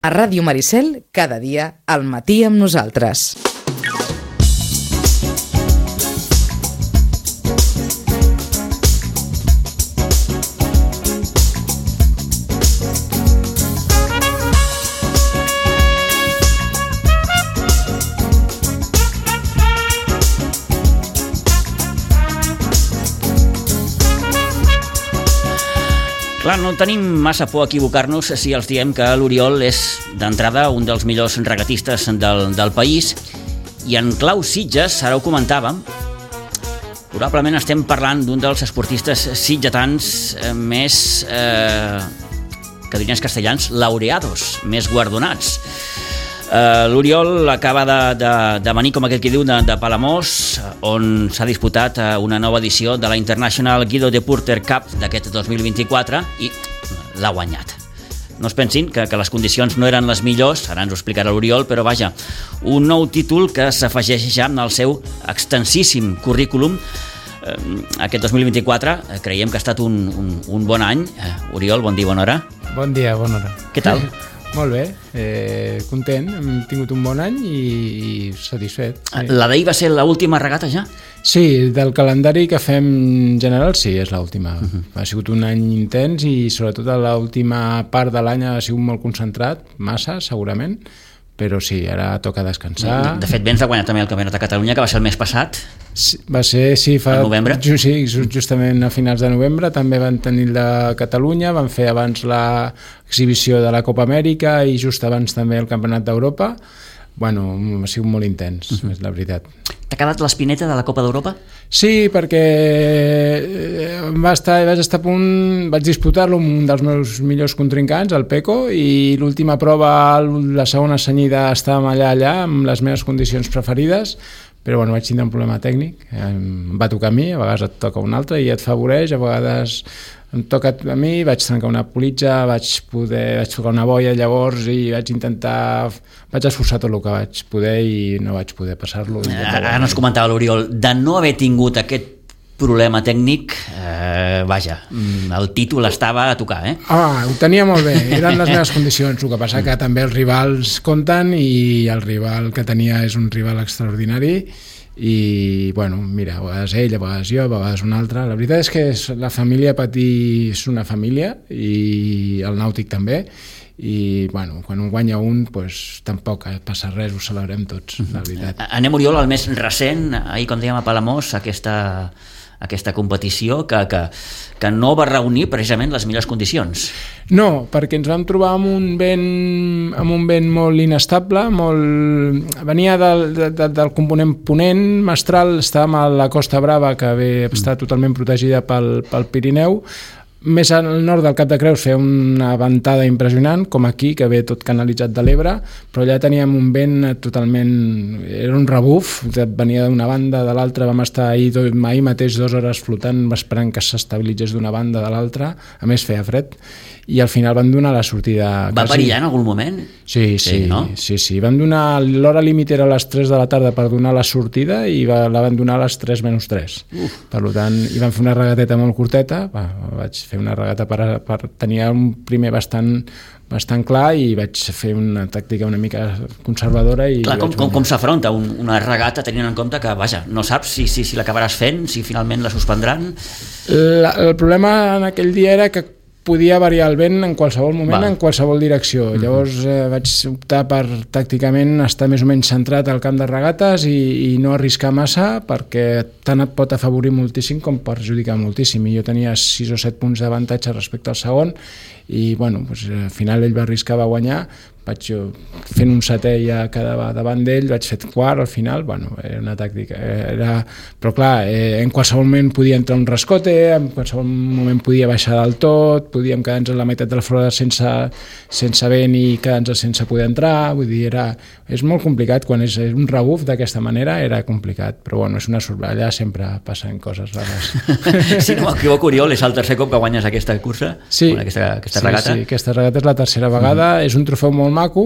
A Ràdio Maricel, cada dia, al matí amb nosaltres. Clar, no tenim massa por a equivocar-nos si els diem que l'Oriol és, d'entrada, un dels millors regatistes del país, i en clau Sitges, ara ho comentàvem, probablement estem parlant d'un dels esportistes sitgetans més, que dirien els castellans, laureados, més guardonats. L'Oriol acaba de venir, com aquell que diu, de Palamós, on s'ha disputat una nova edició de la International Guido de Porter Cup d'aquest 2024 i l'ha guanyat. No es pensin que les condicions no eren les millors, ara ens ho explicarà l'Oriol, però vaja, un nou títol que s'afegeix ja al seu extensíssim currículum. Aquest 2024 creiem que ha estat un bon any. Oriol, bon dia, bona hora. Bon dia, bona hora. Què tal? Molt bé, content, hem tingut un bon any i satisfet. Sí. La d'ahir va ser l'última regata ja? Sí, del calendari que fem general sí, és l'última. Ha sigut un any intens i sobretot l'última part de l'any ha sigut molt concentrat, massa segurament, però sí, ara toca descansar. De fet, vens de guanyar també el Campionat de Catalunya, que va ser el mes passat. Sí, va ser, sí, fa... A novembre? Sí, justament a finals de novembre també van tenir el de Catalunya, van fer abans l'exhibició de la Copa Amèrica i just abans també el Campionat d'Europa. Bueno, ha sigut molt intens, és la veritat. T'ha quedat l'espineta de la Copa d'Europa? Sí, perquè vaig estar a punt, vaig disputar-lo amb un dels meus millors contrincants, el Peco, i l'última prova, la segona senyida, estàvem allà, amb les meves condicions preferides, però bueno, vaig tindre un problema tècnic, em va tocar a mi, a vegades et toca un altre i et favoreix, a vegades em toca a mi, vaig trencar una politja, vaig tocar una boia llavors i vaig esforçar tot el que vaig poder i no vaig poder passar-lo. Ara ens comentava l'Oriol, de no haver tingut aquest problema tècnic, vaja, el títol estava a tocar, eh? Ho tenia molt bé, eren les meves condicions, el que passa que també els rivals compten i el rival que tenia és un rival extraordinari i, bueno, mira, a vegades ell, a vegades jo, a vegades un altre. La veritat és que la família Patí és una família i el nàutic també i, bueno, quan un guanya un, doncs tampoc passa res, ho celebrem tots, la veritat. Anem, Oriol, al més recent, ahir quan dèiem a Palamós, aquesta competició que no va reunir precisament les millors condicions. No, perquè ens vam trobar amb un vent molt inestable, venia del component ponent, mestral, estàvem a la Costa Brava, que està totalment protegida pel Pirineu. Més al nord del Cap de Creus feia una ventada impressionant, com aquí, que ve tot canalitzat de l'Ebre, però allà teníem un vent totalment... Era un rebuf, venia d'una banda, de l'altra, vam estar ahir mateix 2 hores flotant, esperant que s'estabilitzés d'una banda de l'altra, a més feia fred, i al final van donar la sortida... Va perillar en algun moment? Sí, no? Sí. Van donar... L'hora límit era a les 3 de la tarda per donar la sortida i la van donar a les 3 menys 3. Per tant, i van fer una regateta molt curteta, vaig fer una regata per tenir un primer bastant clar i vaig fer una tàctica una mica conservadora. Clar, com s'afronta una regata tenint en compte que, vaja, no saps si l'acabaràs fent, si finalment la suspendran? El problema en aquell dia era que podia variar el vent en qualsevol moment, en qualsevol direcció. Llavors vaig optar per tàcticament estar més o menys centrat al camp de regates i no arriscar massa, perquè tant et pot afavorir moltíssim com perjudicar moltíssim. I jo tenia 6 o 7 punts d'avantatge respecte al segon i bueno, al final ell va arriscar, va guanyar, vaig fent un setè ja quedava davant d'ell, vaig fer quart al final, bueno, era una tàctica, però clar, en qualsevol moment podia entrar un rascote, en qualsevol moment podia baixar del tot, podíem quedar-nos a la meitat de la flora sense vent i quedar-nos sense poder entrar, vull dir, és molt complicat, quan és un rebuf d'aquesta manera era complicat, però bueno, és una sorpresa, allà sempre passen coses rares. Si no m'equivoco, Oriol, és el tercer cop que guanyes aquesta cursa? Sí, aquesta regata? Sí, aquesta regata és la tercera vegada, és un trofeu molt maco,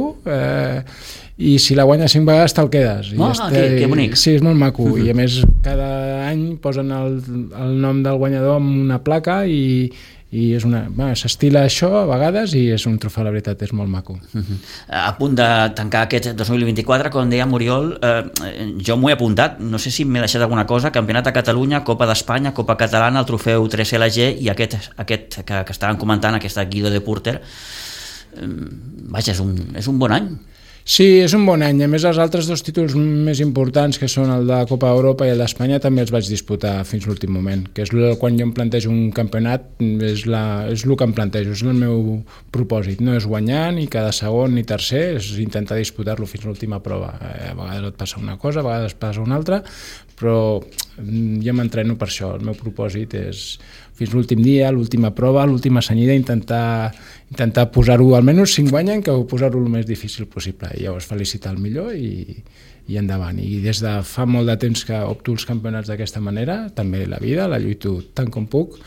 i si la guanyes 5 vegades te'l quedes. Que bonic. Sí, és molt maco, i a més cada any posen el nom del guanyador amb una placa i i s'estila això a vegades i és un trofeu, la veritat, és molt maco. A punt de tancar aquest 2024, com deia Oriol, jo m'ho he apuntat, no sé si m'he deixat alguna cosa, Campionat de Catalunya, Copa d'Espanya, Copa Catalana, el trofeu 3LG i aquest que estàvem comentant, aquesta Guido de Purter. Vaja, és un bon any. Sí, és un bon any. A més, els altres dos títols més importants, que són el de la Copa d'Europa i el d'Espanya, també els vaig disputar fins l'últim moment, que és quan jo em plantejo un campionat, és el que em plantejo, és el meu propòsit. No és guanyar ni cada segon ni tercer, és intentar disputar-lo fins l'última prova. A vegades et passa una cosa, a vegades passa una altra, però jo m'entreno per això. El meu propòsit és fins l'últim dia, l'última prova, l'última senyida, intentar posar-ho, almenys si guanyen, que posar-ho el més difícil possible. I llavors felicitar el millor i endavant. I des de fa molt de temps que opto els campionats d'aquesta manera, també la vida, la lluito tant com puc.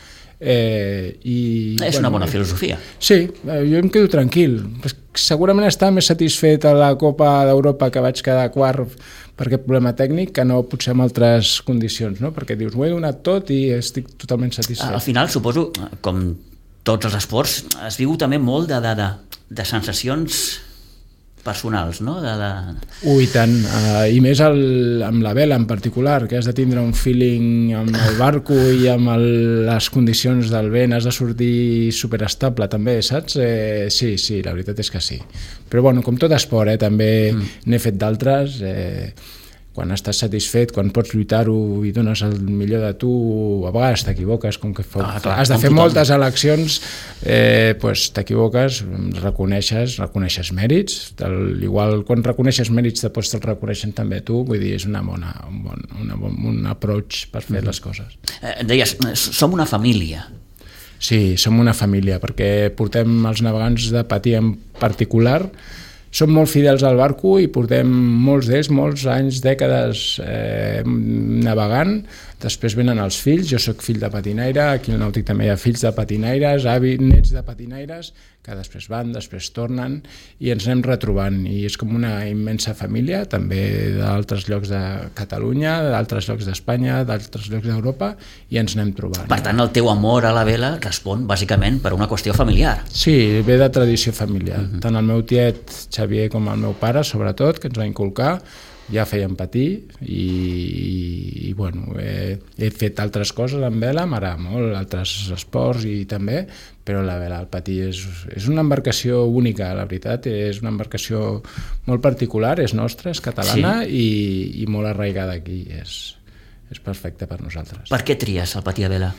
És una bona filosofia. Sí, jo em quedo tranquil. Segurament estava més satisfet a la Copa d'Europa, que vaig quedar quart per aquest problema tècnic, que no potser en altres condicions, no? Perquè dius, ho he donat tot i estic totalment satisfet. Al final, suposo, com tots els esports, es viu també molt de sensacions personals, no? Ui, tant. I més amb la vela en particular, que has de tindre un feeling amb el barco i amb les condicions del vent, has de sortir superestable també, saps? Sí, la veritat és que sí. Però bueno, com tot esport, també n'he fet d'altres. Quan estàs satisfet, quan pots lluitar-ho i dones el millor de tu, a vegades t'equivoques, com que has de fer moltes eleccions, t'equivoques, reconeixes mèrits, igual quan reconeixes mèrits després te'ls reconeixen també tu, vull dir, és un bon approach per fer les coses. Deies, som una família. Sí, som una família, perquè portem els navegants de Patí en particular, som molt fidels al barco i portem molts anys, dècades navegant. Després venen els fills, jo soc fill de patinaire, aquí al Nàutic també hi ha fills de patinaires, nets de patinaires, que després van, després tornen i ens anem retrobant, i és com una immensa família, també d'altres llocs de Catalunya, d'altres llocs d'Espanya, d'altres llocs d'Europa, i ens anem trobant. Per tant, el teu amor a la vela respon bàsicament per una qüestió familiar. Sí, ve de tradició familiar. Tant el meu tiet Xavier com el meu pare, sobretot, que ens va inculcar, ja feien patir i bueno, he fet altres coses amb vela, m'agrada molt, altres esports i també, però la vela, el patí és una embarcació única, la veritat, és una embarcació molt particular, és nostra, és catalana, sí. i molt arraigada aquí, és perfecte per nosaltres. Per què tries el patí a vela?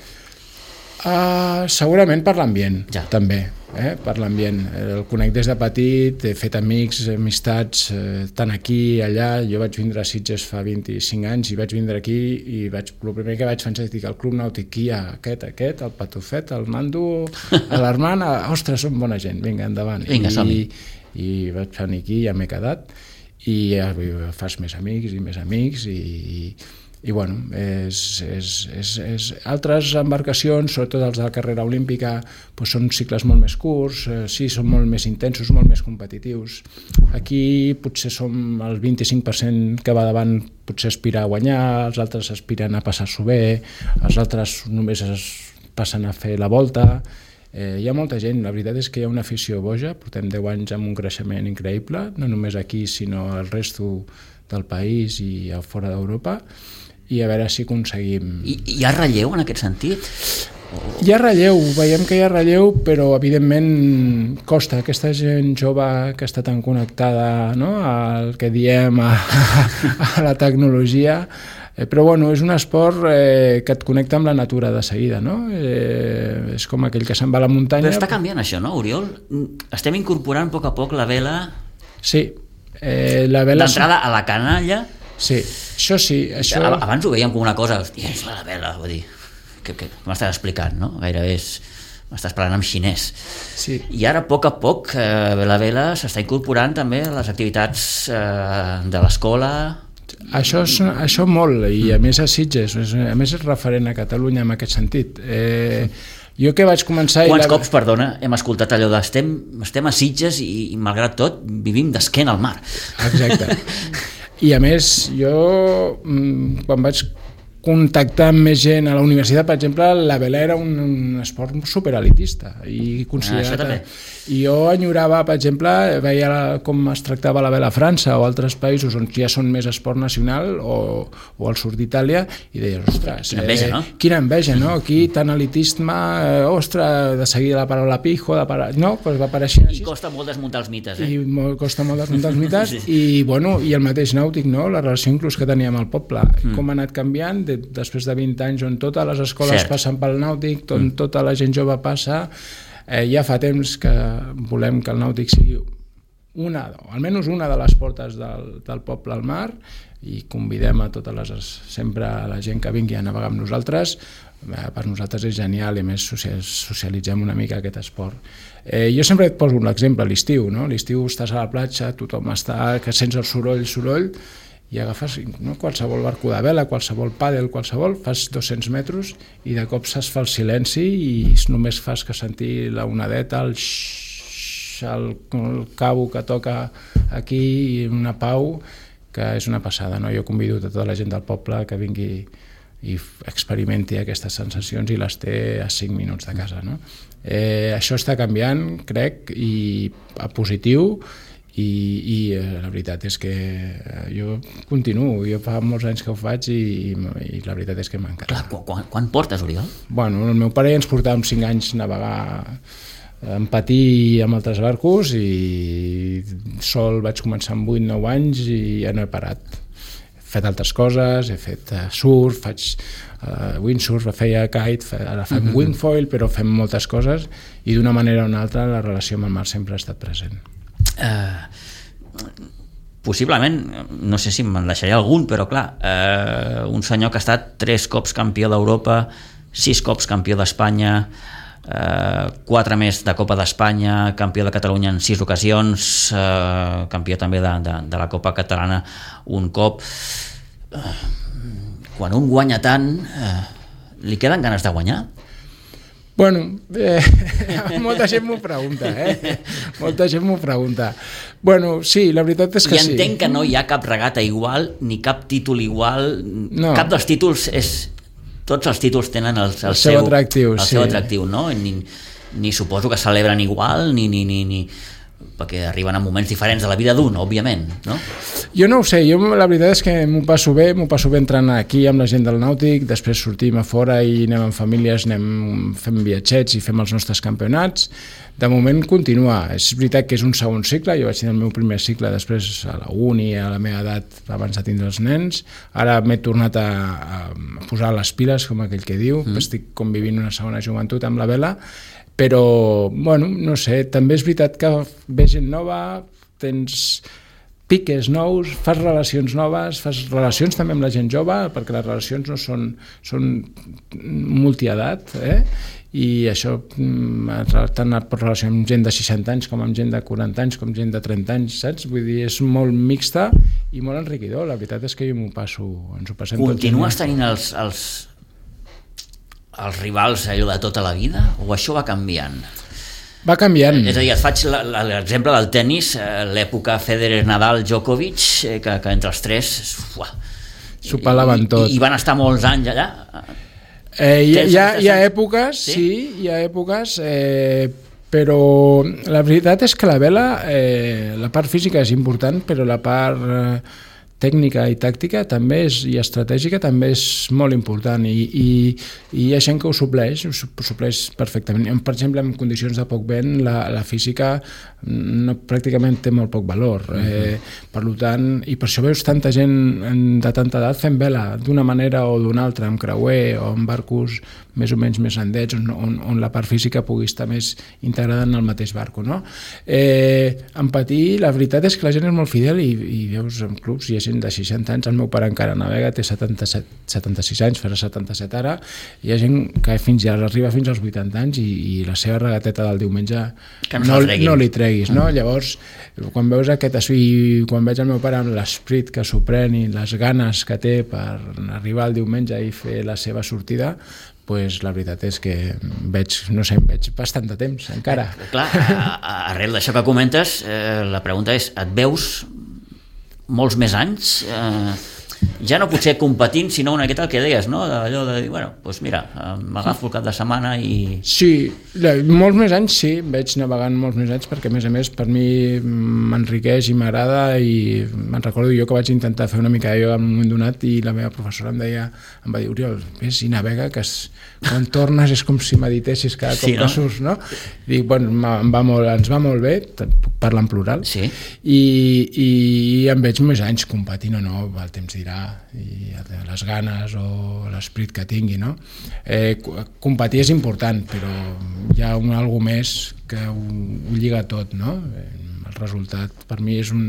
Segurament per l'ambient, també, per l'ambient. El conec des de petit, he fet amistats tant aquí, allà. Jo vaig vindre a Sitges fa 25 anys i vaig vindre aquí i el primer que vaig pensar és que al Club Nàutic aquí hi ha aquest, el Patufet, el Nando, l'Armand, ostres, són bona gent, vinga, endavant. Vinga, som-hi. I vaig venir aquí, ja m'he quedat, i ja fas més amics i bueno, altres embarcacions, sobretot els de la carrera olímpica, doncs són cicles molt més curts, sí, són molt més intensos, molt més competitius. Aquí potser som el 25% que va davant, potser aspira a guanyar, els altres aspiren a passar-s'ho bé, els altres només passen a fer la volta. Hi ha molta gent, la veritat és que hi ha una afició boja, portem 10 anys amb un creixement increïble, no només aquí sinó al resto del país i a fora d'Europa, i a veure si aconseguim... Hi ha relleu en aquest sentit? Hi ha relleu, veiem que hi ha relleu, però evidentment costa. Aquesta gent jove que està tan connectada, no?, al que diem a la tecnologia, però bueno, és un esport que et connecta amb la natura de seguida, no? És com aquell que se'n va a la muntanya... Però està canviant això, no, Oriol? Estem incorporant a poc la vela... Sí, la vela... D'entrada a la canalla... Sí, això sí. Abans ho veiem com una cosa, hòstia, és la vela, vull dir, que m'estàs explicant, no? Gairebé m'estàs parlant en xinès. Sí. I ara, a poc, la vela s'està incorporant també a les activitats de l'escola... Això molt, i a més a Sitges, a més és referent a Catalunya en aquest sentit. Jo que vaig començar... Quants cops, perdona, hem escoltat allò de estem a Sitges i malgrat tot vivim d'esquena al mar. Exacte. I a més, jo quan vaig contactar amb més gent. A la universitat, per exemple, la vela era un esport superelitista i considerat... I jo enyorava, per exemple, veia com es tractava la vela a França o altres països on ja són més esport nacional o al sud d'Itàlia, i deies, ostres, quina enveja, no? Quina enveja, no? Aquí tan elitisme, ostres, de seguir la paraula pijo, no, doncs va apareixer així. I costa molt desmuntar els mites, I costa molt desmuntar els mites, sí. I el mateix nàutic, no? La relació inclús que teníem al poble, com ha anat canviant després de 20 anys on totes les escoles passen pel nàutic, on tota la gent jove passa. Ja fa temps que volem que el nàutic sigui almenys una de les portes del poble al mar, i convidem a sempre a la gent que vingui a navegar amb nosaltres. Per nosaltres és genial, i més socialitzem una mica aquest esport. Jo sempre et poso un exemple, l'estiu, no? L'estiu estàs a la platja, tothom està, que sents el soroll, i agafes qualsevol barco de vela, qualsevol pàdel, fas 200 metres i de cop es fa el silenci i només fas que sentir la onadeta, el cabo que toca aquí, i una pau que és una passada, no? Jo convido tota la gent del poble que vingui i experimenti aquestes sensacions, i les té a 5 minuts de casa, no? Això està canviant, crec, i a positiu, i la veritat és que jo continuo, jo fa molts anys que ho faig i la veritat és que m'encanta. Quan portes, Oriol? Bueno, el meu pare ens portava amb 5 anys navegar en patí amb altres barcos, i sol vaig començar amb 8-9 anys i ja no he parat. He fet altres coses, he fet surf, faig windsurf, feia kite, ara fem wingfoil, però fem moltes coses, i d'una manera o una altra la relació amb el mar sempre ha estat present. Possiblement, no sé si me'n deixaré algun, però clar, un senyor que ha estat 3 cops campió d'Europa, 6 cops campió d'Espanya, 4 més de Copa d'Espanya, campió de Catalunya en 6 ocasions, campió també de la Copa Catalana un cop. Quan un guanya tant, li queden ganes de guanyar? Bueno, molta gent m'ho pregunta, Molta gent m'ho pregunta. Bueno, sí, la veritat és que sí. I entenc que no hi ha cap regata igual, ni cap títol igual, no. Cap dels títols és... Tots els títols tenen el seu atractiu, no? Ni suposo que celebren igual, ni perquè arriben a moments diferents de la vida d'un, òbviament, no? Jo no ho sé, la veritat és que m'ho passo bé entrant aquí amb la gent del nàutic, després sortim a fora i anem amb famílies, fem viatgets i fem els nostres campionats. De moment continua, és veritat que és un segon cicle, jo vaig tenir el meu primer cicle després a la uni, a la meva edat, abans de tindre els nens, ara m'he tornat a posar les piles, com aquell que diu, estic convivint una segona joventut amb la vela, però, bueno, no sé, també és veritat que ve gent nova, tens piques nous, fas relacions noves, fas relacions també amb la gent jove, perquè les relacions no són multiedat, i això tant et pots relacionar amb gent de 60 anys com amb gent de 40 anys, com gent de 30 anys, saps? Vull dir, és molt mixta i molt enriquidor. La veritat és que jo ens ho passem tot. Continues tenint els rivals allò de tota la vida, o això va canviant? Va canviant. És a dir, et faig l'exemple del tennis, l'època Federer-Nadal, Djokovic, que entre els tres s'ho pelaven tot. I van estar molts anys allà. Hi ha èpoques, sí, hi ha èpoques, però la veritat és que la vela, la part física és important, però la part tècnica i tàctica també i estratègica també és molt important, i hi ha gent que ho supleix perfectament. Per exemple, en condicions de poc vent, la física pràcticament té molt poc valor. Per tant, i per això veus tanta gent de tanta edat fent vela d'una manera o d'una altra, amb creuer o amb barcos més o menys més grandets, on la part física pugui estar més integrada en el mateix barco, no? En patí, la veritat és que la gent és molt fidel, i veus en clubs hi ha gent de 60 anys, el meu pare encara navega, té 76 anys, farà 77 ara, hi ha gent que arriba fins als 80 anys i la seva regateta del diumenge no li treguis, no? Llavors, quan veus quan veig el meu pare amb l'esprit que s'ho pren i les ganes que té per arribar al diumenge i fer la seva sortida, pues la veritat és que veig bastant de temps encara. Clar, arrel d'això que comentes, la pregunta és, et veus molts més anys? ja no potser competint, sinó una miqueta el que deies, no? Allò de dir, bueno, doncs mira, m'agafo el cap de setmana i... Sí, molts més anys sí, veig navegant molts més anys, perquè a més per mi m'enriqueix i m'agrada, i me'n recordo jo que vaig intentar fer una mica de ioga en un moment donat i la meva professora em va dir, Oriol, vés i navega, que quan tornes és com si meditessis cada cop que surts, no? I dic, bueno, ens va molt bé, puc parlar en plural, i em veig més anys competint o no, el temps dirà, i les ganes o l'esprit que tingui, no? Competir és important, però hi ha alguna més que ho lliga tot, no? El resultat per mi és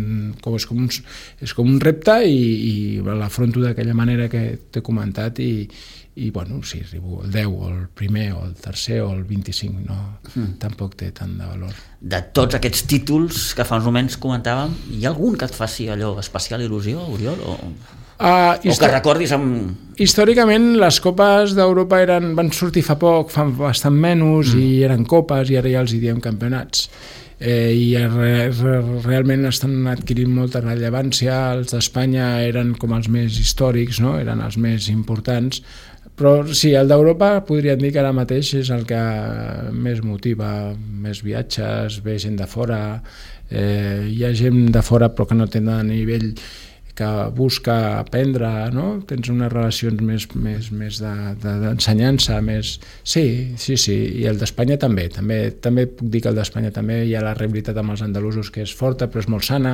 com un repte i l'afronto d'aquella manera que t'he comentat i bueno, si arribo el 10 o el primer o el tercer o el 25 tampoc té tant de valor. De tots aquests títols que fa uns moments comentàvem, hi ha algun que et faci allò especial il·lusió, Oriol? O que recordis amb... Històricament les copes d'Europa van sortir fa poc, fa bastant menys, i eren copes i ara ja els diem campionats. I realment estan adquirint molta rellevància. Els d'Espanya eren com els més històrics, no? Eren els més importants, però sí, el d'Europa podríem dir que ara mateix és el que més motiva, més viatges, ve gent de fora, hi ha gent de fora però que no tenen nivell, que busca aprendre, no? Tens unes relacions més d'ensenyança, més... Sí, i el d'Espanya també puc dir que el d'Espanya també hi ha la rivalitat amb els andalusos, que és forta però és molt sana,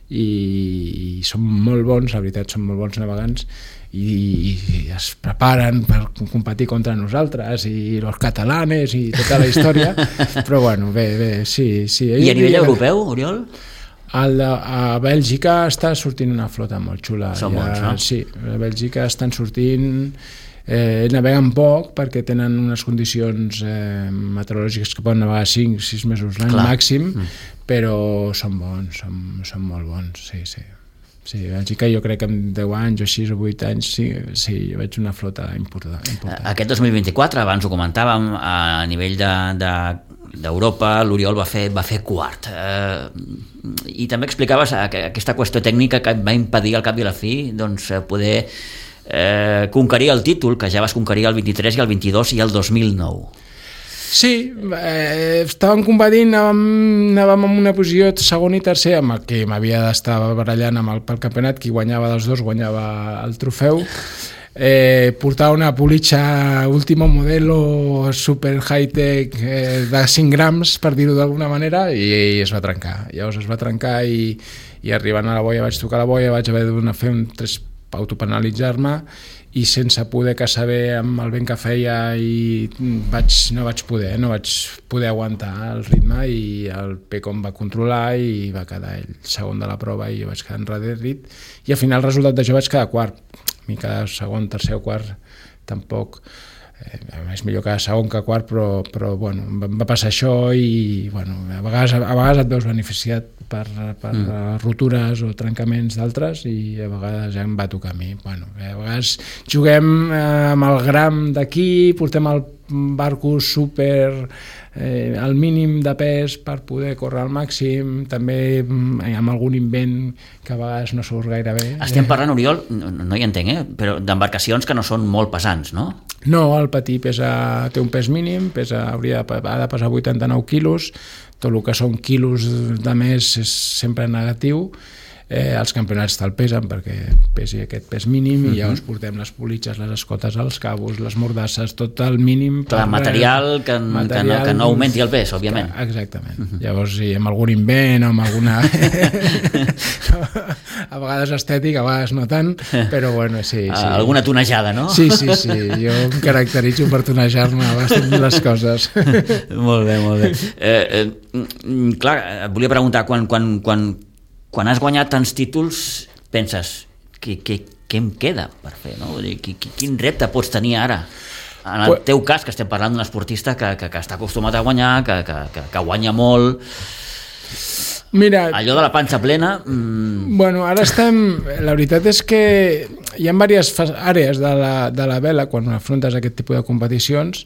i són molt bons, la veritat, són molt bons navegants, i es preparen per competir contra nosaltres, i els catalanes i tota la història, però bueno, bé, sí. I a nivell europeu, Oriol? A Bèlgica està sortint una flota molt xula. Són bons, no? Sí, a Bèlgica estan sortint, naveguen poc perquè tenen unes condicions meteorològiques que poden navegar 5-6 mesos l'any màxim, però són bons, són molt bons, sí. Sí, a Bèlgica jo crec que en 10 anys o 6 o 8 anys sí, jo veig una flota important. Aquest 2024, abans ho comentàvem, a nivell d'Europa, l'Oriol va fer quart. I també explicaves aquesta qüestió tècnica que et va impedir al cap i a la fi poder conquerir el títol, que ja vas conquerir el 23 i el 22 i el 2009. Sí, estàvem competint, anàvem en una posició segon i tercer, amb el que m'havia d'estar barallant pel campionat, qui guanyava dels dos guanyava el trofeu. Portava una politxa último modelo super high-tech de 5 grams, per dir-ho d'alguna manera, i es va trencar. Llavors es va trencar i arribant a la boia vaig tocar la boia, vaig haver de fer un autopenalitzar-me, i sense poder caçar bé amb el vent que feia no vaig poder aguantar el ritme, i el Peco em va controlar i va quedar ell segon de la prova i jo vaig quedar enrederit, i al final el resultat d'això vaig quedar quart. A mi quedar segon, tercer o quart tampoc, és millor quedar segon que quart, però bueno, va passar això, i bueno, a vegades et veus beneficiat per rotures o trencaments d'altres, i a vegades ja em va tocar a mi. Bueno, a vegades juguem amb el gram d'aquí, portem el barco super al mínim de pes per poder córrer al màxim, també amb algun invent que a vegades no surt gaire bé. Estem parlant, Oriol, no hi entenc, però d'embarcacions que no són molt pesants, no? No, el Patí té un pes mínim, ha de pesar 89 quilos, tot el que són quilos de més és sempre negatiu. Els campionats te'l pesen perquè pesi aquest pes mínim, i llavors portem les politxes, les escotes, els cabos, les mordasses, tot el mínim. Clar, material que no augmenti el pes, òbviament. Exactament. Llavors, amb algun invent o amb alguna... a vegades estètic, a vegades no tant, però bueno, sí. Alguna tonejada, no? Sí, jo em caracteritzo per tonejar-me bastant les coses. Molt bé. Clar, et volia preguntar, quan has guanyat tants títols, penses, què em queda per fer? No? Quin repte pots tenir ara? En el teu cas, que estem parlant d'un esportista que està acostumat a guanyar, que guanya molt... Mira, allò de la panxa plena... Bueno, ara la veritat és que hi ha diverses àrees de la vela quan afrontes aquest tipus de competicions.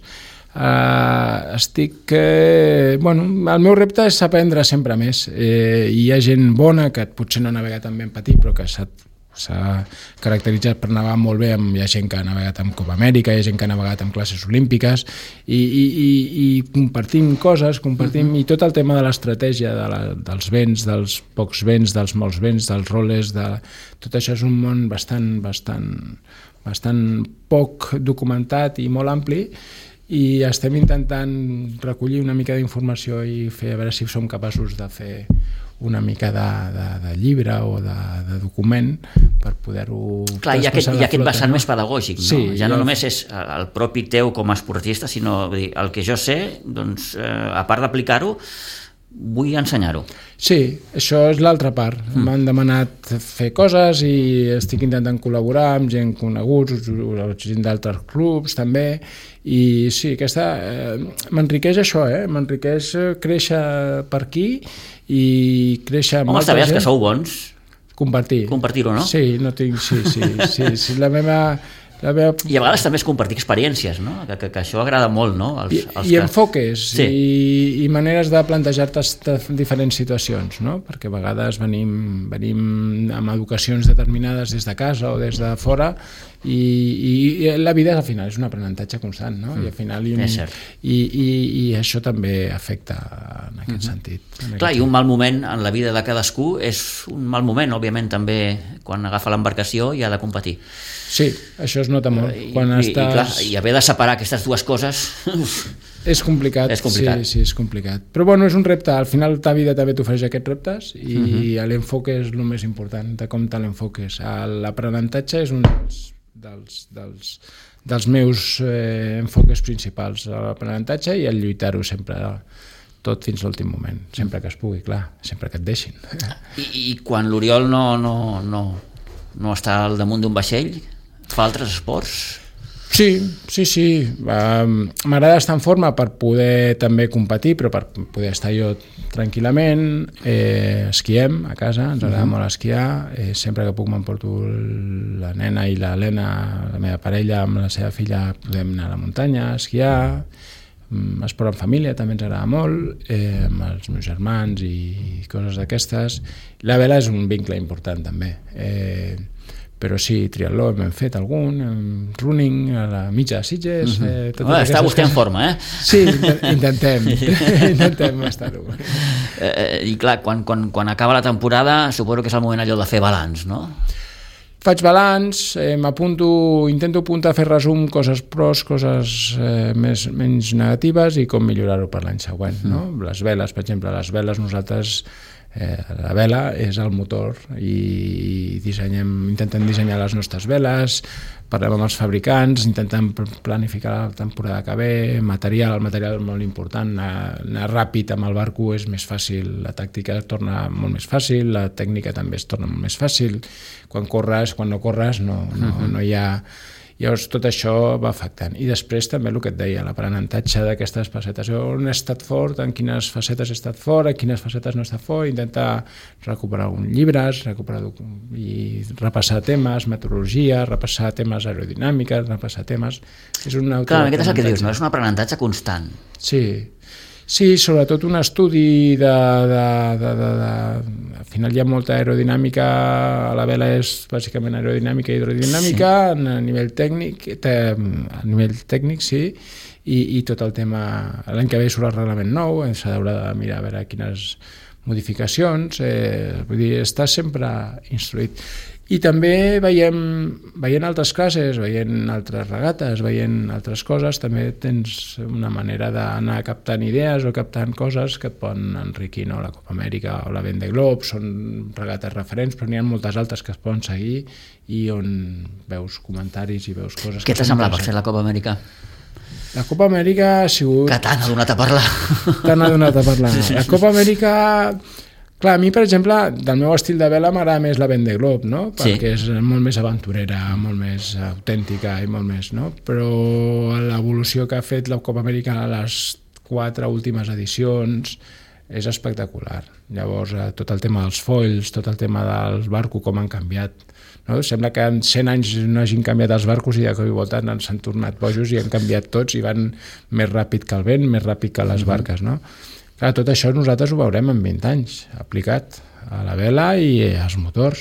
El meu repte és aprendre sempre més, i hi ha gent bona que potser no navega tan ben petit però que sap s'ha caracteritzat per navegar molt bé. Hi ha gent que ha navegat amb Copa Amèrica, hi ha gent que ha navegat amb classes olímpiques i compartim coses, i tot el tema de l'estratègia dels vents, dels pocs vents, dels molts vents, dels roles, tot això és un món bastant poc documentat i molt ampli, i estem intentant recollir una mica d'informació i fer a veure si som capaços de fer una mica de llibre o de document per poder-ho... Clar, hi ha aquest vessant més pedagògic, no? Sí, ja no només és el propi teu com a esportista, sinó el que jo sé, doncs, a part d'aplicar-ho, vull ensenyar-ho. Sí, això és l'altra part. M'han demanat fer coses i estic intentant col·laborar amb gent coneguts, gent d'altres clubs també, i sí, m'enriqueix això, m'enriqueix créixer per aquí i créixer amb molta gent. Home, està bé, que sou bons. Compartir-ho, no? Sí, sí. La meva... I a vegades també és compartir experiències, no? Que això agrada molt, no? I enfoques, sí. I maneres de plantejar-te diferents situacions, no? Perquè a vegades venim amb educacions determinades des de casa o des de fora i la vida al final és un aprenentatge constant, no? I al final i això també afecta en aquest sentit. Clar, i un mal moment en la vida de cadascú és un mal moment, òbviament, també quan agafa l'embarcació i ha de competir. Sí, això es nota molt. I haver de separar aquestes dues coses... És complicat. Sí, és complicat. Però bueno, és un repte. Al final ta vida també t'ofereix aquests reptes i l'enfoque és el més important, de com te l'enfoques. L'aprenentatge és un dels meus enfoques principals. L'aprenentatge i el lluitar-ho sempre, tot fins l'últim moment. Sempre que es pugui, clar. Sempre que et deixin. I quan l'Oriol no està al damunt d'un vaixell, fa altres esports? Sí. M'agrada estar en forma per poder també competir, però per poder estar jo tranquil·lament. Esquiem a casa, ens agrada molt esquiar. Sempre que puc m'emporto la nena i l'Helena, la meva parella, amb la seva filla, podem anar a la muntanya a esquiar. Esport en família també ens agrada molt, amb els meus germans i coses d'aquestes. La vela és un vincle important també. Però sí, triatló hem fet algun, running a la mitja de Sitges... Està vostè en forma, Sí, intentem estar-ho. I clar, quan acaba la temporada suposo que és el moment allò de fer balanç, no? Faig balanç, intento apuntar a fer resum, coses pros, coses menys negatives i com millorar-ho per l'any següent, no? Les veles, per exemple, nosaltres... la vela és el motor i intentem dissenyar les nostres veles, parlem amb els fabricants, intentem planificar la temporada que ve, el material és molt important, anar ràpid amb el barco és més fàcil, la tàctica es torna molt més fàcil, la tècnica també es torna molt més fàcil, quan no corres no hi ha... Llavors tot això va afectant. I després també el que et deia, l'aprenentatge d'aquestes facetes. On he estat fort, en quines facetes he estat fort, en quines facetes no he estat fort, intentar recuperar alguns llibres, i repassar temes, meteorologia, repassar temes aerodinàmiques, repassar temes... Clar, aquest és el que dius, no? És un aprenentatge constant. Sí, sobretot un estudi al final hi ha molta aerodinàmica, la vela és bàsicament aerodinàmica i hidrodinàmica a nivell tècnic, sí, i tot el tema, l'any que ve surt el reglament nou, s'haurà de mirar a veure quines modificacions, vull dir, està sempre instruït. I també veient altres classes, veient altres regates, veient altres coses, també tens una manera d'anar captant idees o captant coses que et poden enriquir, no? La Copa Amèrica o la Vendée Globe són regates referents, però n'hi ha moltes altres que es poden seguir i on veus comentaris i veus coses... Què t'ha semblat per fer la Copa Amèrica? La Copa Amèrica ha sigut... Que t'han adonat a parlar. Sí. La Copa Amèrica... Clar, a mi, per exemple, del meu estil de vela m'agrada més la Vendée Globe, no? Perquè és molt més aventurera, molt més autèntica i molt més, no? Però l'evolució que ha fet la Copa Amèrica a les 4 últimes edicions és espectacular. Llavors, tot el tema dels foils, tot el tema dels barcos, com han canviat, no? Sembla que en 100 anys no hagin canviat els barcos i de cop i volta s'han tornat bojos i han canviat tots i van més ràpid que el vent, més ràpid que les barques, no? Clar, tot això nosaltres ho veurem en 20 anys, aplicat a la vela i als motors.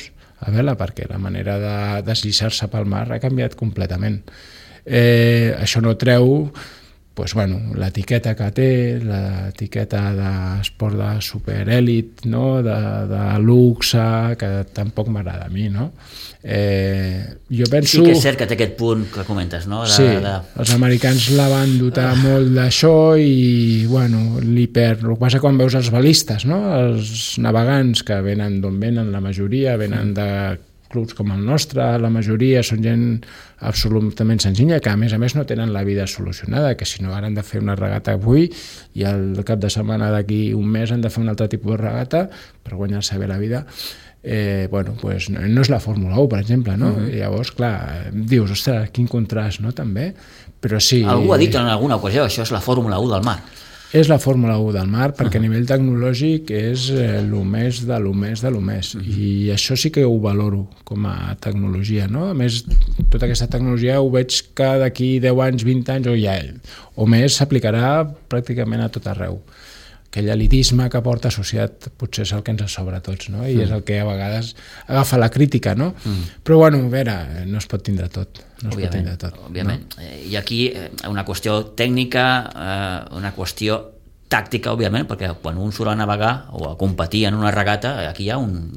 a vela, perquè la manera de deslliçar-se pel mar ha canviat completament. Això no treu l'etiqueta que té, l'etiqueta d'esport de superèlit, no? de luxe, que tampoc m'agrada a mi, no? Jo penso... Sí que és cert que té aquest punt que comentes, no? Els americans la van dotar molt d'això i, el que passa quan veus els balistes, no? Els navegants que venen d'on venen, la majoria venen de clubs com el nostre, la majoria són gent absolutament senzilla, que a més no tenen la vida solucionada, que si no ara han de fer una regata avui i al cap de setmana d'aquí un mes han de fer un altre tipus de regata per guanyar-se bé la vida. No és la Fórmula 1, per exemple, no? I llavors, clar, dius, ostres, quin contrast, no? També, però sí... Algú ha dit en alguna ocasió, això és la Fórmula 1 del mar. És la Fórmula 1 del mar, perquè a nivell tecnològic és el més de lo més. I això sí que ho valoro com a tecnologia, no? A més, tota aquesta tecnologia ho veig que d'aquí 10 anys, 20 anys o més s'aplicarà pràcticament a tot arreu. Aquell elitisme que porta associat potser és el que ens sobra a tots, no? I és el que a vegades agafa la crítica, no? Però, a veure, no es pot tindre tot. Òbviament. No? I aquí una qüestió tècnica, una qüestió tàctica, òbviament, perquè quan un surt a navegar o a competir en una regata, aquí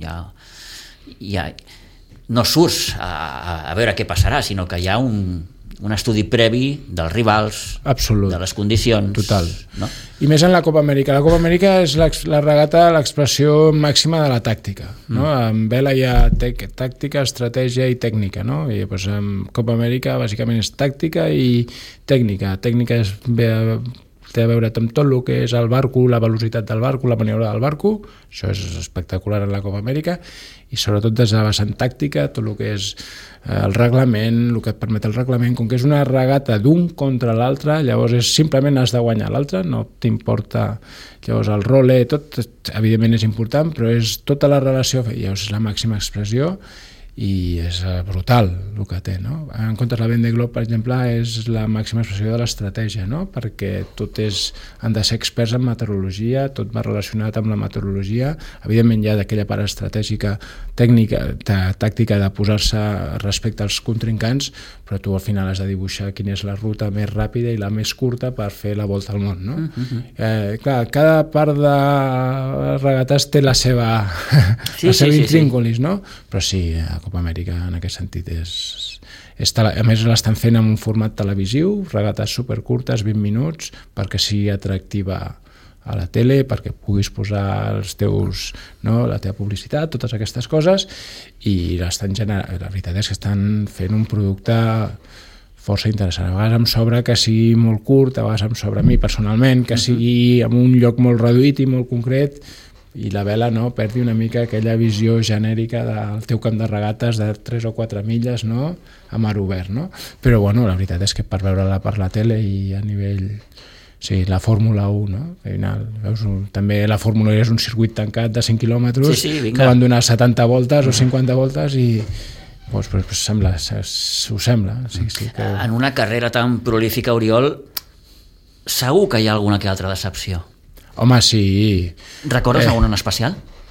no surts a veure què passarà, sinó que hi ha un estudi previ dels rivals, absolut, de les condicions. Total. No? I més en la Copa Amèrica. La Copa Amèrica és la regata, l'expressió màxima de la tàctica. No? En vela hi ha tàctica, estratègia i tècnica. No? I en Copa Amèrica bàsicament és tàctica i tècnica. Tècnica té a veure amb tot el que és el barco, la velocitat del barco, la maniobra del barco. Això és espectacular en la Copa Amèrica. I sobretot des de la vessant tàctica, tot el que és el reglament, el que et permet el reglament, com que és una regata d'un contra l'altre, llavors simplement has de guanyar l'altre, no t'importa llavors el role, tot evidentment és important, però és tota la relació, llavors és la màxima expressió i és brutal el que té, no? En comptes la Vendée Globe, per exemple, és la màxima expressió de l'estratègia, no? Perquè han de ser experts en meteorologia, tot va relacionat amb la meteorologia, evidentment hi ha d'aquella part estratègica, tècnica, tàctica de posar-se respecte als contrincants, però tu al final has de dibuixar quina és la ruta més ràpida i la més curta per fer la volta al món, no? Clar, cada part de regates té la seva intríngulis, no? Però sí, a Copa Amèrica en aquest sentit a més l'estan fent en un format televisiu, regates supercurtes, 20 minuts, perquè sigui atractiva a la tele, perquè puguis posar els teus, no, la teva publicitat, totes aquestes coses, i la veritat és que estan fent un producte força interessant. A vegades em sobra que sigui molt curt, a vegades em sobra a mi personalment, que sigui en un lloc molt reduït i molt concret, i la vela perdi una mica aquella visió genèrica del teu camp de regates de 3 o 4 milles, no? A mar obert, no? Però la veritat és que per veure-la per la tele i a nivell... Sí, la Fórmula 1, no? Veus, també la Fórmula 1 és un circuit tancat de 5 quilòmetres que van donar 70 voltes o 50 voltes i ho sembla. Sí, que... En una carrera tan prolífica, Oriol, segur que hi ha alguna que altra decepció. Home, sí. Recordes alguna en especial?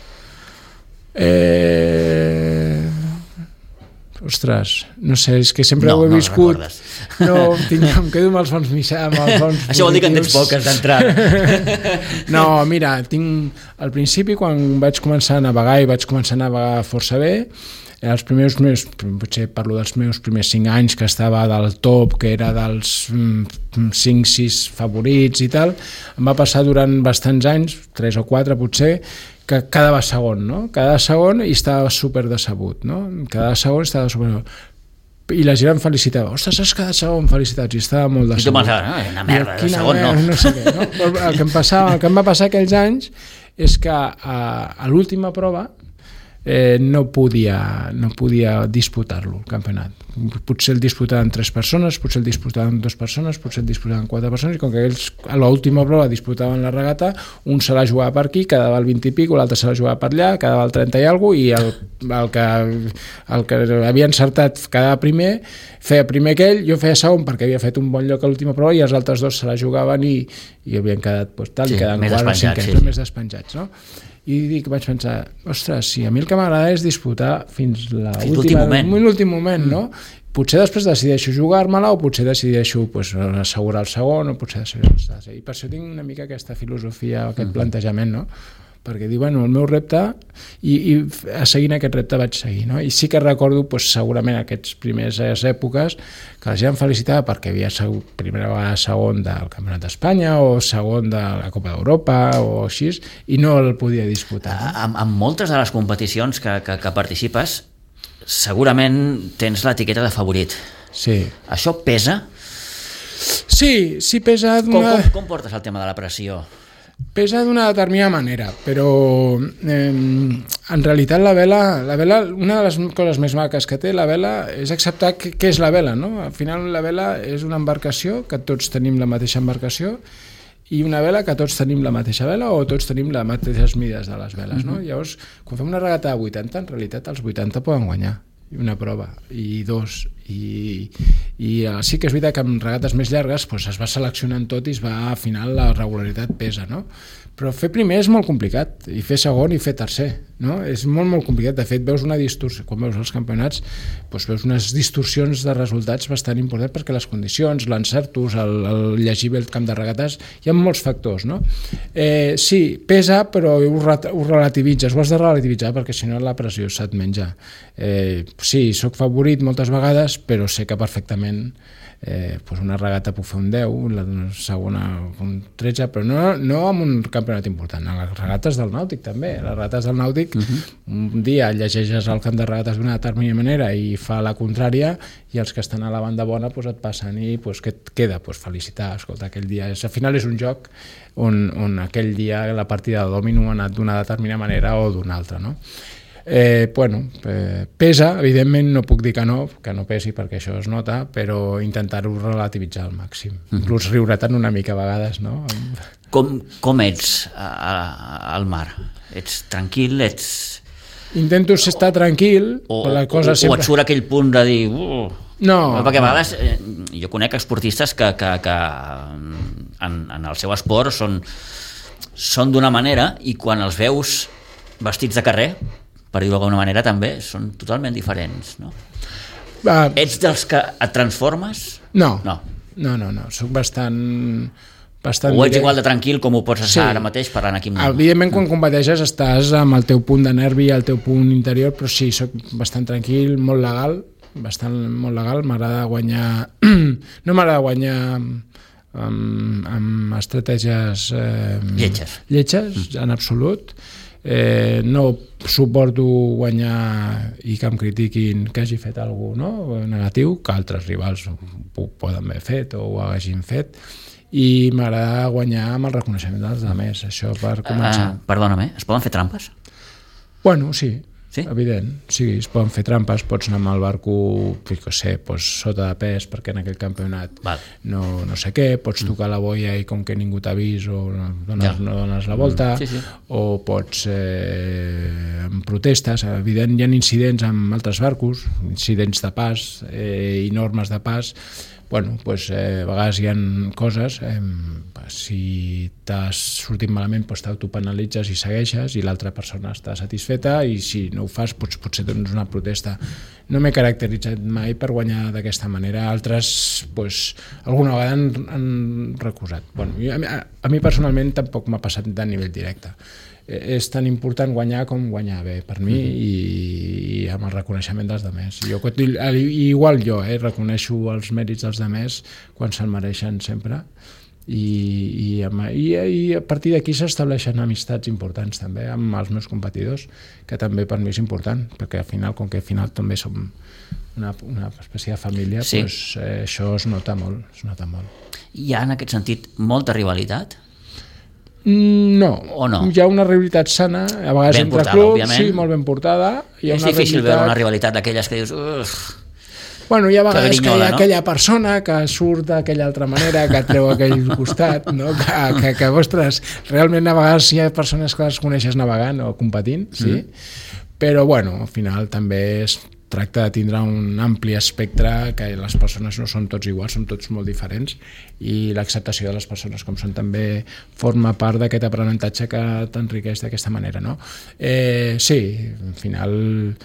Ostres, no sé, és que sempre ho he viscut. Em quedo amb els fons positius. Això vol dir que en tens poques d'entrada. No, mira, al principi, quan vaig començar a navegar, i vaig començar a navegar força bé, potser parlo dels meus primers 5 anys, que estava del top, que era dels 5-6 favorits i tal, em va passar durant bastants anys, 3 o 4 potser, que quedava segon, no? Quedava segon i estava super decebut, no? Quedava segon i estava super... I la gent em felicitava, ostres, has quedat segon, felicitats, i estava molt decebut. I tu pensava, una merda, de segon no. No sé què, no? El que em va passar aquells anys és que a l'última prova no podia disputar-lo, el campionat. Potser el disputaven 3 persones, potser el disputaven 2 persones, potser el disputaven 4 persones, i com que ells a l'última prova disputaven la regata, un se la jugava per aquí, quedava el 20 i pico, l'altre se la jugava per allà, quedava el 30 i alguna cosa, i el que havia encertat quedava primer, feia primer aquell, jo feia segon perquè havia fet un bon lloc a l'última prova, i els altres dos se la jugaven i havien quedat tal, i quedaven 4 o 5 més despenjats, no? i vaig pensar, ostres, si a mi el que m'agrada és disputar fins l'últim moment, no? Potser després decideixo jugar-me-la o potser decideixo assegurar el segon o potser decideixo... I per això tinc una mica aquesta filosofia, aquest plantejament, no? Perquè diu, el meu repte, i seguint aquest repte vaig seguir, no? I sí que recordo, segurament, aquestes primeres èpoques que la gent em felicitava perquè havia sigut primera vegada segon del Campionat d'Espanya o segon de la Copa d'Europa o així, i no el podia disputar. No? En moltes de les competicions que participes, segurament tens l'etiqueta de favorit. Sí. Això pesa? Sí pesa... Com portes el tema de la pressió? Pesa d'una determinada manera, però en realitat la vela, una de les coses més maques que té la vela és acceptar què és la vela, no? Al final la vela és una embarcació, que tots tenim la mateixa embarcació, i una vela que tots tenim la mateixa vela o tots tenim les mateixes mides de les veles, no? Llavors, quan fem una regata de 80, en realitat els 80 poden guanyar una prova, i dos, i sí que és veritat que en regates més llargues es va seleccionant tot i es va, al final la regularitat pesa, no? Però fer primer és molt complicat, i fer segon i fer tercer, no? És molt, molt complicat. De fet, veus una distorsió, quan veus els campionats, veus unes distorsions de resultats bastant importants perquè les condicions, l'encertos, el llegir bé el camp de regates, hi ha molts factors, no? Sí, pesa, però ho relativitzes, ho has de relativitzar perquè si no la pressió se't menja. Sí, soc favorit moltes vegades, però sé que perfectament una regata puc fer un 10, la segona un 13, però no amb un campionat important. A les regates del Nàutic també, a les regates del Nàutic un dia llegeixes el camp de regates d'una determinada manera i fa la contrària, i els que estan a la banda bona et passen i què et queda? Felicitar, escolta, aquell dia al final és un joc on aquell dia la partida de dòmino ha anat d'una determinada manera o d'una altra, no? Pesa, evidentment no puc dir que no pesi perquè això es nota, però intentar-ho relativitzar al màxim, inclús riure-te'n una mica a vegades, no? Com ets al mar? Ets tranquil? Intento estar tranquil, o et surt aquell punt de dir no, perquè a vegades jo conec esportistes que en el seu esport són d'una manera, i quan els veus vestits de carrer, per dir-ho d'alguna manera, també són totalment diferents, no? Ets dels que et transformes? No, soc bastant o ets igual de tranquil com ho pots estar ara mateix parlant aquí amb mi? Evidentment, quan competeixes estàs amb el teu punt de nervi, el teu punt interior, però sí, soc bastant tranquil, molt legal, m'agrada guanyar no m'agrada guanyar amb estratègies lletges, en absolut. No suporto guanyar i que em critiquin que hagi fet alguna cosa negatiu, que altres rivals ho poden haver fet o ho hagin fet, i m'agrada guanyar amb el reconeixement dels altres, això per començar. Perdona-me, es poden fer trampes? Bueno, sí, evident, sí, es poden fer trampes, pots anar amb el barco sota de pes perquè en aquell campionat no sé què, pots tocar la boia i com que ningú t'ha vist o no dones la volta, o pots amb protestes, evident, hi ha incidents amb altres barcos, incidents de pas i normes de pas. A vegades hi ha coses, si t'has sortit malament t'autopenalitzes i segueixes i l'altra persona està satisfeta, i si no ho fas potser tens una protesta. No m'he caracteritzat mai per guanyar d'aquesta manera, altres alguna vegada han recusat. A mi personalment tampoc m'ha passat de nivell directe. És tan important guanyar com guanyar bé per mi, i amb el reconeixement dels altres. Igual jo reconeixo els mèrits dels altres quan se'l mereixen sempre, i a partir d'aquí s'estableixen amistats importants també amb els meus competidors, que també per mi és important, perquè al final, com que al final també som una espècie de família, això es nota molt. Hi ha en aquest sentit molta rivalitat? No, o no? Hi ha una rivalitat sana, a vegades ben entre portada, clubs, òbviament. Sí, molt ben portada. És difícil veure una rivalitat d'aquelles que dius... Hi ha vegades que hi ha aquella persona que surt d'aquella altra manera, que treu aquell costat, no? que ostres, realment a vegades hi ha persones que les coneixes navegant o competint, sí, però al final també tracta de tindre un ampli espectre, que les persones no són tots iguals, són tots molt diferents, i l'acceptació de les persones com són també forma part d'aquest aprenentatge que t'enriqueix d'aquesta manera, no? Sí, al final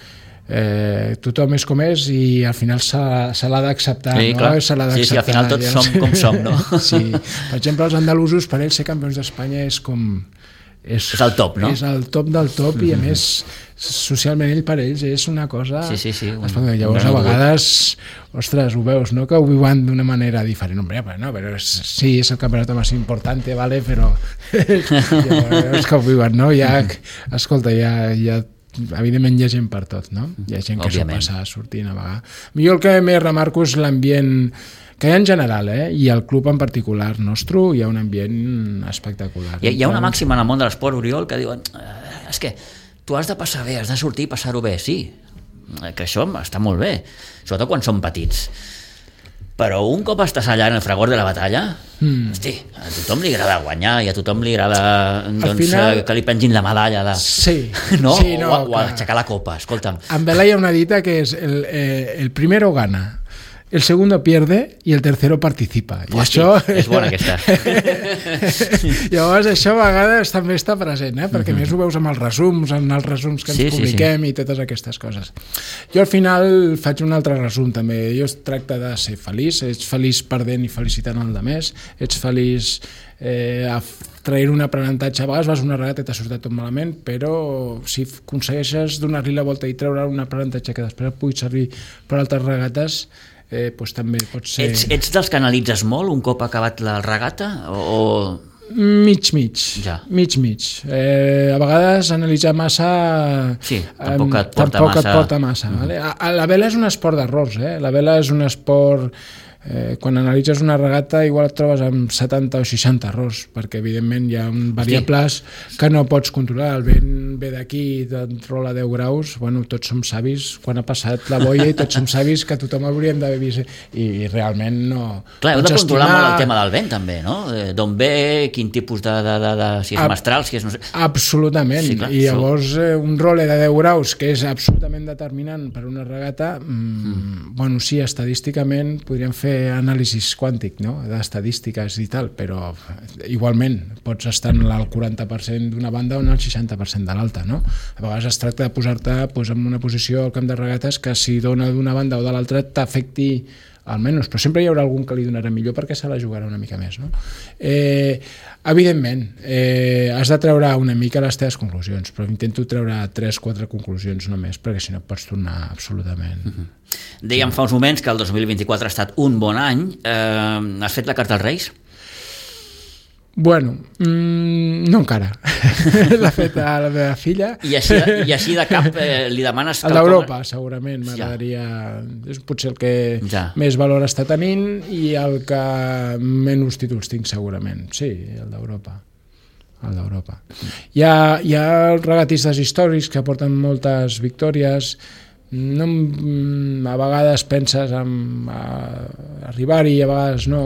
tothom és com és i al final se l'ha d'acceptar, sí, no? Sí, al final tots som com som, no? Sí. Per exemple, els andalusos, per ells ser campions d'Espanya és com... És el top, no? És el top del top i a més socialment per ells és una cosa... Sí. Llavors a vegades, ostres, ho veus, no? Que ho viuen d'una manera diferent. Hombre, però sí, és el campionat més important, vale, però llavors que ho viuen, no? Escolta, evidentment hi ha gent per tot, no? Hi ha gent que s'ho passa sortint a vegades. Jo el que més remarco és l'ambient que hi ha en general, i el club en particular nostre, hi ha un ambient espectacular. Hi ha una màxima en el món de l'esport, Oriol, que diuen és que tu has de passar bé, has de sortir i passar-ho bé, sí, que això està molt bé, sobretot quan som petits. Però un cop estàs allà en el fragor de la batalla, hosti, a tothom li agrada guanyar i a tothom li agrada final, que li pengin la medalla o aixecar la copa, escolta'm. En vela hi ha una dita que és el primero gana, el segundo pierde y el tercero participa. I hosti, això... és bona aquesta. Llavors això a vegades també està present, perquè més ho veus amb els resums, que ens publiquem i totes aquestes coses. Jo al final faig un altre resum també. Jo es tracta de ser feliç, ets feliç perdent i felicitant el demés, ets feliç traient un aprenentatge. A vegades vas a una regata i t'ha sortit tot malament, però si aconsegueixes donar-li la volta i treure un aprenentatge que després pugui servir per altres regates, doncs també pot ser... Ets dels que analitzes molt un cop acabat la regata? Mig. Ja. Mig. A vegades analitzar massa... Sí, tampoc et porta massa. Vale? La vela és un esport d'errors, La vela és un esport... quan analitzes una regata igual et trobes amb 70 o 60 errors, perquè evidentment hi ha variables que no pots controlar. El vent ve d'aquí i t'enrola 10 graus, bueno, tots som savis quan ha passat la boia i tots som savis que tothom hauríem d'haver vist i realment no... Clar, heu de controlar molt el tema del vent també, no? D'on ve, quin tipus de si és mestral, si és... No sé. Absolutament, sí, clar, i llavors un role de 10 graus que és absolutament determinant per una regata, bueno, sí, estadísticament podríem fer anàlisis quàntic, no? D'estadístiques i tal, però igualment pots estar al 40% d'una banda o al 60% de l'altra, no? A vegades es tracta de posar-te en una posició al camp de regates que si dona d'una banda o de l'altra t'afecti almenys, però sempre hi haurà algun que li donarà millor perquè se la jugarà una mica més, no? Evidentment, has de treure una mica les teves conclusions, però intento treure 3-4 conclusions només, perquè si no pots tornar absolutament... Dèiem fa uns moments que el 2024 ha estat un bon any. Has fet la carta als Reis? Bueno, no encara. L'ha fet a la meva filla. I així de cap li demanes... El d'Europa, segurament, m'agradaria... És potser el que més valor està tenint i el que menys títols tinc, segurament. Sí, el d'Europa. Hi ha regatistes històrics que porten moltes victòries. No, a vegades penses en arribar-hi, a vegades no,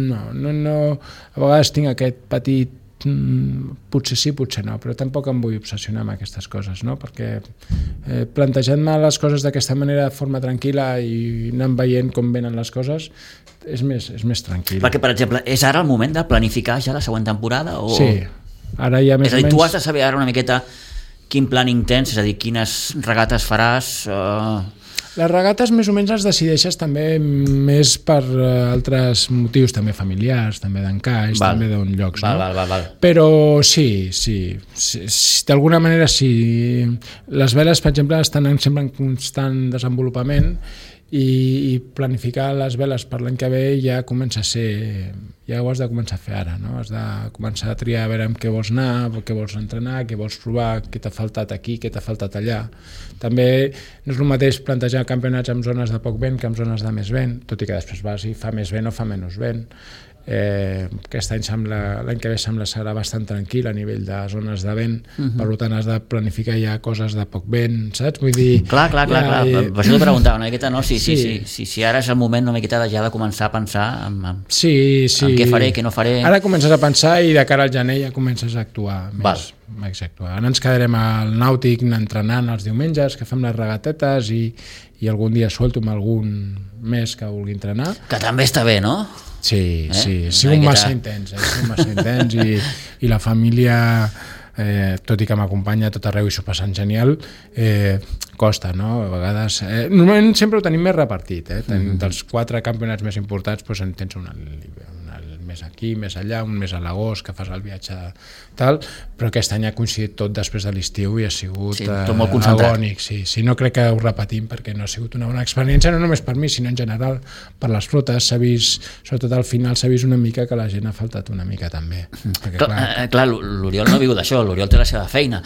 a vegades tinc aquest petit potser sí, potser no, però tampoc em vull obsessionar amb aquestes coses, no? Perquè plantejant-me les coses d'aquesta manera de forma tranquil·la i anant veient com venen les coses és més tranquil. Perquè, per exemple, és ara el moment de planificar ja la següent temporada? O... Sí, ara ja més o menys... És a dir, tu has de saber ara una miqueta quin planning tens, és a dir, quines regates faràs? Les regates més o menys les decideixes també més per altres motius, també familiars, també d'encaix, també d'un llocs, no? Val. Però sí, d'alguna manera sí. Les veles, per exemple, estan sempre en constant desenvolupament i planificar les veles per l'any que ve ja comença a ser... ja ho has de començar a fer ara, no? Has de començar a triar a veure amb què vols anar, què vols entrenar, què vols provar, què t'ha faltat aquí, què t'ha faltat allà. També no és el mateix plantejar campionats en zones de poc vent que en zones de més vent, tot i que després vas i fa més vent o fa menys vent. Aquest any l'any que ve sembla serà bastant tranquil a nivell de zones de vent, per tant has de planificar ja coses de poc vent, saps? Vull dir... Clar, per això t'ho preguntava una miqueta, no? Si ara és el moment una miqueta ja de començar a pensar en què faré, què no faré... Ara comences a pensar i de cara al gener ja comences a actuar més. exacte. Ara ens quedarem al Nàutic entrenant els diumenges, que fem les regatetes i algun dia suelto amb algun més que vulgui entrenar. Que també està bé, no? Sí, sí, sigut massa intens, i la família, tot i que m'acompanya a tot arreu i s'ho passen genial, costa, no? A vegades... normalment sempre ho tenim més repartit, dels 4 campionats més importants doncs en tens un més aquí, més allà, un més a l'agost, que fas el viatge tal, però aquest any ha coincidit tot després de l'estiu i ha sigut agònic. Sí, no crec que ho repetim perquè no ha sigut una bona experiència, no només per mi, sinó en general per les flotes. S'ha vist, sobretot al final, s'ha vist una mica que la gent ha faltat una mica també. Perquè, clar, l'Oriol no viu d'això, l'Oriol té la seva feina.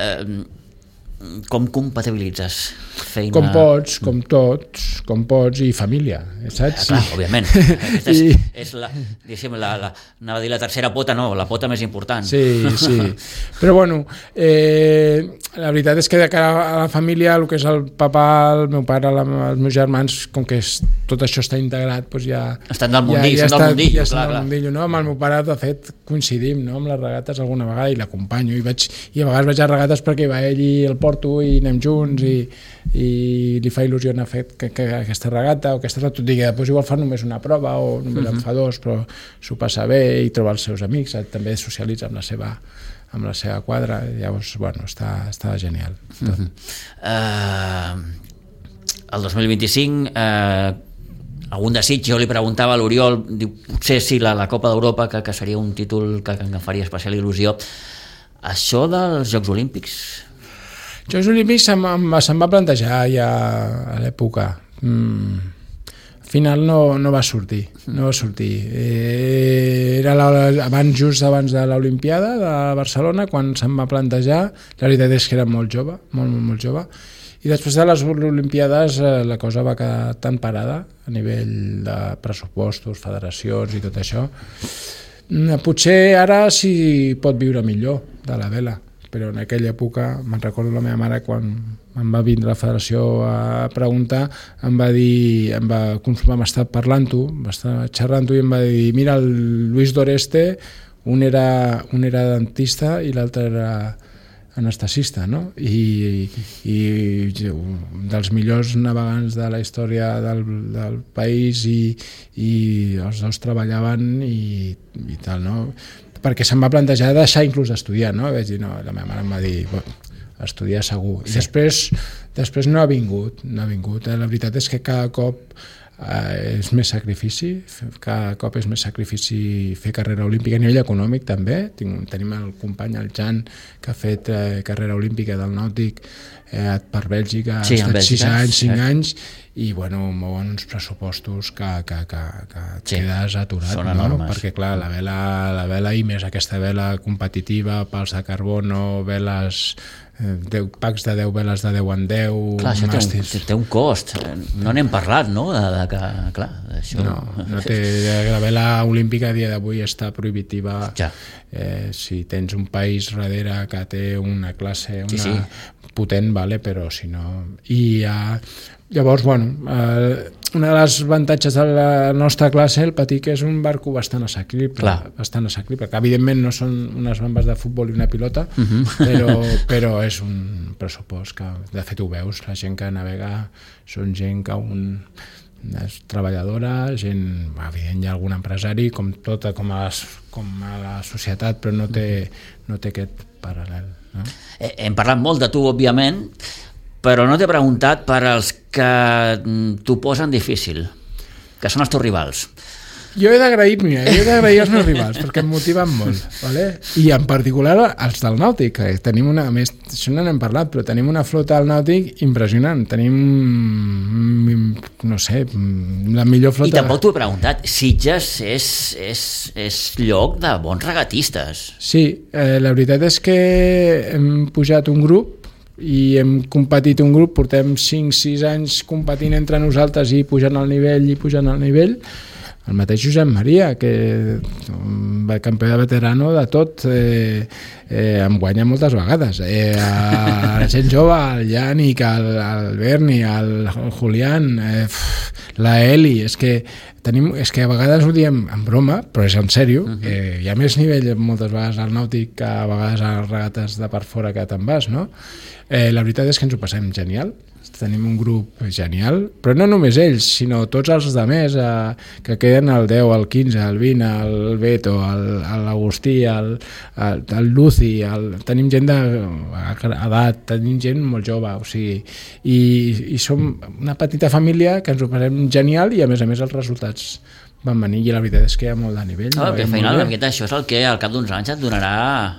Com compatibilitzes feina? Com pots, com tots, com pots, i família, saps? Clar, òbviament. És anava a dir la tercera pota, no, la pota més important. Sí. Però bueno, la veritat és que de cara a la família, el que és el papà, el meu pare, els meus germans, com que tot això està integrat, doncs ja... Estan del mundillo, clar. No? Amb el meu pare, de fet, coincidim, no? Amb les regates alguna vegada i l'acompanyo, i a vegades vaig a regates perquè va ell i el porto i anem junts i li fa il·lusió anar a fer aquesta regata o aquesta, tot i que després igual fa només una prova o només en fa 2, però s'ho passa bé i troba els seus amics, també socialitza amb la seva quadra, llavors, bueno, està genial. El 2025 algun desig, jo li preguntava a l'Oriol, diu, potser sí, la Copa d'Europa, que seria un títol que em faria especial il·lusió. Això dels Jocs Olímpics? Jocs Olímpics se'm va plantejar ja a l'època. Al final no va sortir. Era just abans de l'Olimpiada de Barcelona, quan se'm va plantejar. La veritat és que era molt jove, molt jove. I després de les Olimpiades la cosa va quedar tan parada a nivell de pressupostos, federacions i tot això. Potser ara sí pot viure millor de la vela, però en aquella època, me'n recordo la meva mare quan em va vindre la federació a preguntar, em va dir, vam estar parlant-ho, xerrant-ho i em va dir, mira, el Luis d'Oreste, un era dentista i l'altre era anestesista, no? I dels millors navegants de la història del país i els dos treballaven i tal, no? Perquè se'm va plantejar deixar inclús d'estudiar, no? Vaig dir, no, la meva mare em va dir, estudiar segur. I després no ha vingut. La veritat és que cada cop és més sacrifici, fer carrera olímpica a nivell econòmic també. Tenim el company, el Jan, que ha fet carrera olímpica del Nàutic per Bèlgica, ha estat 5 anys, i bueno, mouen uns pressupostos que quedes aturat, no? Perquè clar, la vela i més aquesta vela competitiva, pals de carbono, veles, 10 packs de 10 veles de 10 en 10. Clar, això té un cost, no n'hem parlat, no? Clar, això... No té, la vela olímpica a dia d'avui està prohibitiva. Si tens un país darrere que té una classe potent, vale, però si no... Llavors, bueno, una de les avantatges de la nostra classe, el Patí, que és un barco bastant assequible, que evidentment no són unes bambes de futbol i una pilota, però és un pressupost que, de fet, ho veus, la gent que navega són gent que és treballadora, gent, evident, hi ha algun empresari, com a la societat, però no té aquest paral·lel. No? Hem parlat molt de tu, òbviament, però no t'he preguntat per als que t'ho posen difícil, que són els teus rivals. Jo he d'agrair als meus rivals, perquè em motiven molt, ¿vale? I en particular els del Nàutic, que tenim a més, això no n'hem parlat, però tenim una flota al Nàutic impressionant, tenim, no sé, la millor flota... I tampoc t'ho he preguntat, Sitges és lloc de bons regatistes. Sí, la veritat és que hem pujat un grup i hem competit un grup, portem 5-6 anys competint entre nosaltres i pujant al nivell, el mateix Josep Maria, que va campió de veterano de tot, em guanya moltes vegades, la gent jove, el Yannick, el Berni, el Julián, la Eli, és que a vegades ho diem en broma, però és en sèrio, hi ha més nivell moltes vegades al nàutic que a vegades a les regates de per fora que te'n vas, no? La veritat és que ens ho passem genial, tenim un grup genial, però no només ells, sinó tots els altres que queden el 10, el 15, el 20, el Beto, l'Agustí, el Luci, tenim gent d'edat, tenim gent molt jove, o sigui, i som una petita família que ens ho passem genial i a més els resultats van venir i la veritat és que hi ha molt de nivell. Que al final això és el que al cap d'uns anys et donarà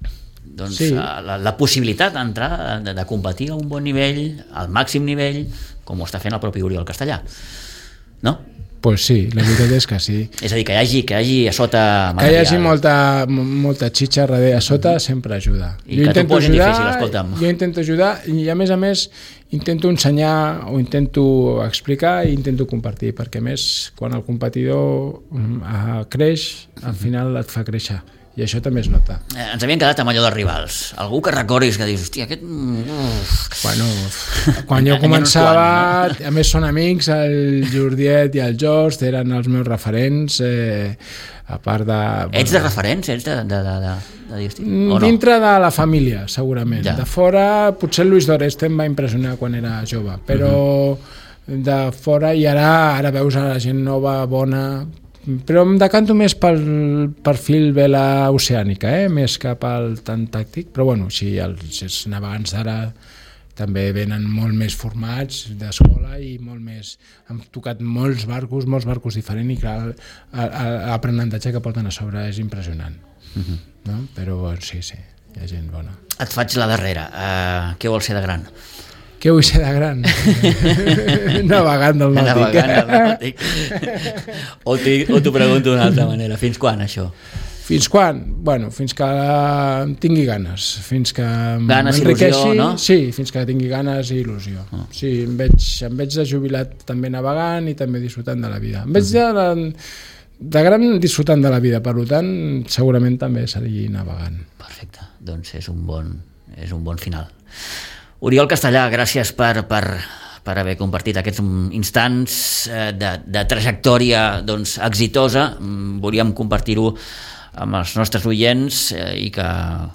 la possibilitat d'entrar, de competir a un bon nivell, al màxim nivell, com ho està fent el propi Oriol Castellà, no? Pues sí, la veritat és que sí. És a dir, que hi hagi a sota material. Que hi hagi molta xitxa a sota sempre ajuda. I que t'ho posin difícil, escolta'm. Jo intento ajudar i a més intento ensenyar o intento explicar i intento compartir, perquè a més quan el competidor creix, al final et fa créixer. I això també es nota. Ens havíem quedat amb allò dels rivals. Algú que recordis que dius, hòstia, aquest... Bueno, quan jo començava, a més són amics, el Jordiet i el Jost eren els meus referents, a part de... Ets de referents? Ets de dir-te? O no? Dintre de la família, segurament. Ja. De fora, potser el Luis Doreste em va impressionar quan era jove, però de fora, i ara veus a la gent nova, bona... Però em decanto més pel perfil vela oceànica, més que pel tan tàctic, però bueno, sí, els navegants d'ara també venen molt més formats d'escola i molt més... Han tocat molts barcos diferents i clar, l'aprenentatge que porten a sobre és impressionant. No? Però bueno, sí, hi ha gent bona. Et faig la darrera. Què vols ser de gran? Què vull ser de gran? Navegant del nàutic. O t'ho pregunto d'una altra manera. Fins quan, això? Fins quan? Bueno, fins que tingui ganes. Fins que m'enriqueixi, il·lusió, no? Sí, fins que tingui ganes i il·lusió. Sí, em veig de jubilat també navegant i també disfrutant de la vida. Em veig de gran disfrutant de la vida, per tant, segurament també seguir navegant. Perfecte, doncs és un bon final. Oriol Castellà, gràcies per haver compartit aquests instants de trajectòria exitosa. Volíem compartir-ho amb els nostres oients i que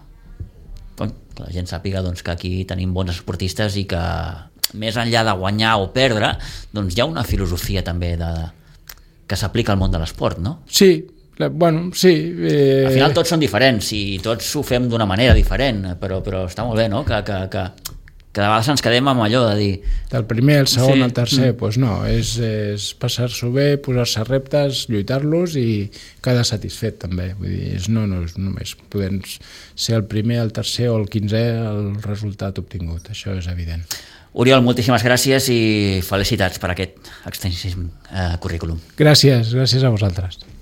la gent sàpiga que aquí tenim bons esportistes i que més enllà de guanyar o perdre, hi ha una filosofia també que s'aplica al món de l'esport, no? Sí. Bueno, sí. Al final tots són diferents i tots ho fem d'una manera diferent, però està molt bé, no? Que de vegades ens quedem amb allò de dir... Del primer, el segon, el tercer, doncs no, és passar-s'ho bé, posar-se reptes, lluitar-los i quedar satisfet també. Vull dir, no és només poder ser el primer, el tercer o el 15è el resultat obtingut, això és evident. Oriol, moltíssimes gràcies i felicitats per aquest extensíssim currículum. Gràcies a vosaltres.